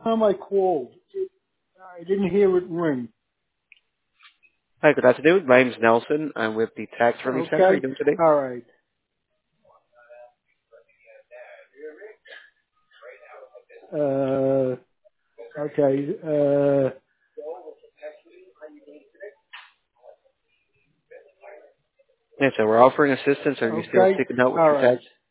time I called, I didn't hear it ring. Hi, good afternoon. My name is Nelson. I'm with the Tax Relief Center. How are you Okay? doing today? All right. Okay. Yes, so we're offering assistance. Are you still Okay? seeking help with All your right. tax?